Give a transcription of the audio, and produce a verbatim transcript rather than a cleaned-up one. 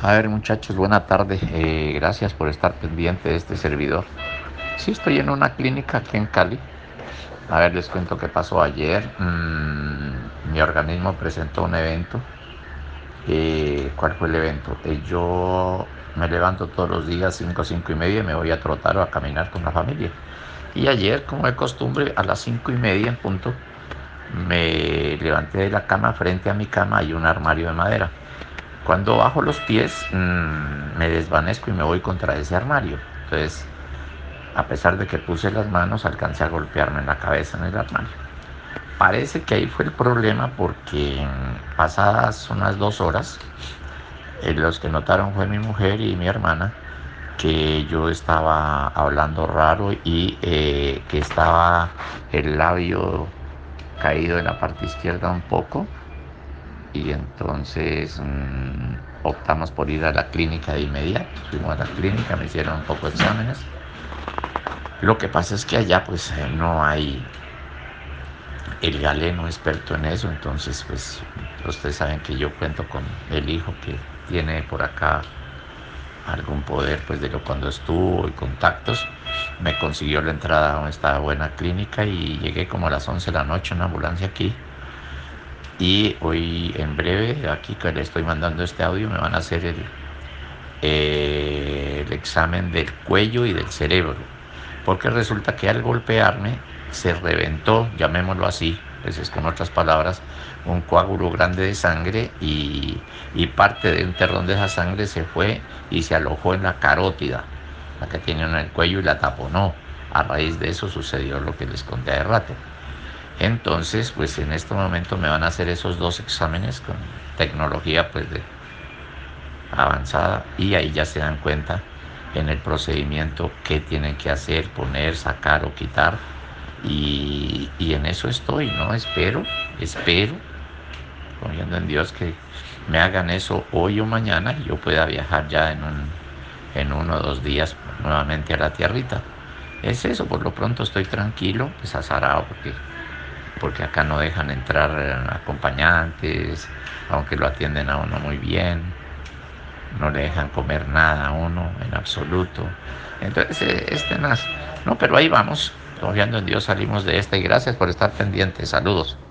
A ver, muchachos, buena tarde. Eh, gracias por estar pendiente de este servidor. Sí, estoy en una clínica aquí en Cali. A ver, les cuento qué pasó ayer. Mm, mi organismo presentó un evento. Eh, ¿cuál fue el evento? Eh, yo me levanto todos los días cinco, cinco y media y me voy a trotar o a caminar con la familia. Y ayer, como de costumbre, a las cinco y media en punto, me levanté de la cama. Frente a mi cama hay un armario de madera. Cuando bajo los pies, mmm, me desvanezco y me voy contra ese armario. Entonces, a pesar de que puse las manos, alcancé a golpearme en la cabeza en el armario. Parece que ahí fue el problema porque mm, pasadas unas dos horas, eh, los que notaron fue mi mujer y mi hermana, que yo estaba hablando raro y eh, que estaba el labio caído en la parte izquierda un poco. Y entonces mmm, optamos por ir a la clínica de inmediato. Fuimos a la clínica, me hicieron un poco de exámenes. Lo que pasa es que allá pues eh, no hay el galeno experto en eso, entonces pues ustedes saben que yo cuento con el hijo que tiene por acá algún poder pues de lo cuando estuvo y contactos. Me consiguió la entrada a esta buena clínica y llegué como a las once de la noche en una ambulancia aquí. Y hoy en breve, aquí que le estoy mandando este audio, me van a hacer el, eh, el examen del cuello y del cerebro. Porque resulta que al golpearme se reventó, llamémoslo así, pues es con otras palabras, un coágulo grande de sangre y, y parte de un terrón de esa sangre se fue y se alojó en la carótida, la que tiene en el cuello, y la taponó. A raíz de eso sucedió lo que les conté hace rato. Entonces, pues en este momento me van a hacer esos dos exámenes con tecnología pues de avanzada y ahí ya se dan cuenta en el procedimiento qué tienen que hacer, poner, sacar o quitar. Y, y en eso estoy, ¿no? Espero, espero, confiando en Dios, que me hagan eso hoy o mañana y yo pueda viajar ya en, un, en uno o dos días nuevamente a la tierrita. Es eso, por lo pronto estoy tranquilo, pues azarado, porque porque acá no dejan entrar acompañantes, aunque lo atienden a uno muy bien, no le dejan comer nada a uno en absoluto. Entonces es tenaz. No, pero ahí vamos, confiando en Dios salimos de esta y gracias por estar pendientes. Saludos.